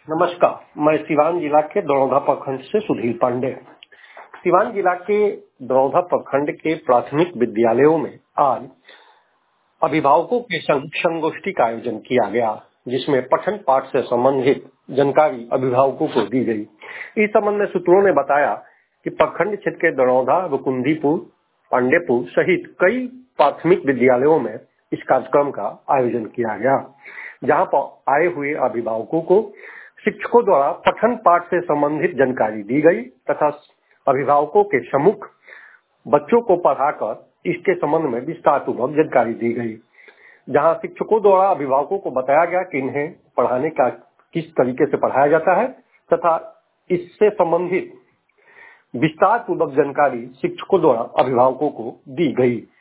नमस्कार, मैं सिवान जिला के दरौंधा प्रखंड से सुधीर पांडे। सिवान जिला के दरौंधा प्रखंड के प्राथमिक विद्यालयों में आज अभिभावकों के संग संगोष्ठी का आयोजन किया गया, जिसमें पठन पाठ से संबंधित जानकारी अभिभावकों को दी गई। इस संबंध में सूत्रों ने बताया कि प्रखंड क्षेत्र के दरौंधा, रुकुंदीपुर, पांडेपुर सहित कई प्राथमिक विद्यालयों में इस कार्यक्रम का आयोजन किया गया, जहां पर आए हुए अभिभावकों को शिक्षकों द्वारा पठन पाठ से संबंधित जानकारी दी गई तथा अभिभावकों के सम्मुख बच्चों को पढ़ाकर इसके संबंध में विस्तार पूर्वक जानकारी दी गई, जहां शिक्षकों द्वारा अभिभावकों को बताया गया कि इन्हें पढ़ाने का किस तरीके से पढ़ाया जाता है तथा इससे संबंधित विस्तार पूर्वक जानकारी शिक्षकों द्वारा अभिभावकों को दी गई।